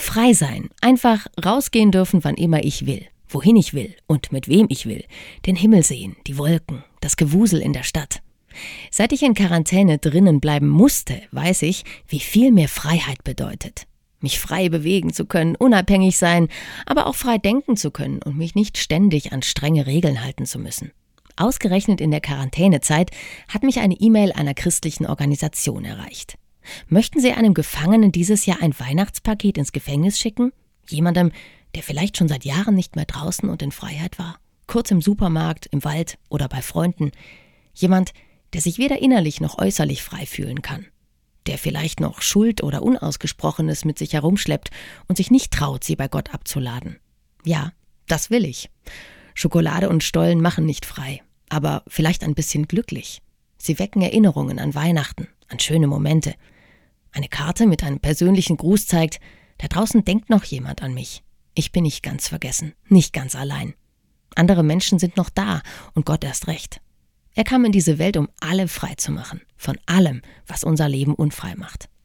Frei sein, einfach rausgehen dürfen, wann immer ich will, wohin ich will und mit wem ich will. Den Himmel sehen, die Wolken, das Gewusel in der Stadt. Seit ich in Quarantäne drinnen bleiben musste, weiß ich, wie viel mir Freiheit bedeutet. Mich frei bewegen zu können, unabhängig sein, aber auch frei denken zu können und mich nicht ständig an strenge Regeln halten zu müssen. Ausgerechnet in der Quarantänezeit hat mich eine E-Mail einer christlichen Organisation erreicht. Möchten Sie einem Gefangenen dieses Jahr ein Weihnachtspaket ins Gefängnis schicken? Jemandem, der vielleicht schon seit Jahren nicht mehr draußen und in Freiheit war? Kurz im Supermarkt, im Wald oder bei Freunden? Jemand, der sich weder innerlich noch äußerlich frei fühlen kann? Der vielleicht noch Schuld oder Unausgesprochenes mit sich herumschleppt und sich nicht traut, sie bei Gott abzuladen? Ja, das will ich. Schokolade und Stollen machen nicht frei, aber vielleicht ein bisschen glücklich. Sie wecken Erinnerungen an Weihnachten, an schöne Momente. Eine Karte mit einem persönlichen Gruß zeigt, da draußen denkt noch jemand an mich. Ich bin nicht ganz vergessen, nicht ganz allein. Andere Menschen sind noch da und Gott erst recht. Er kam in diese Welt, um alle frei zu machen, von allem, was unser Leben unfrei macht.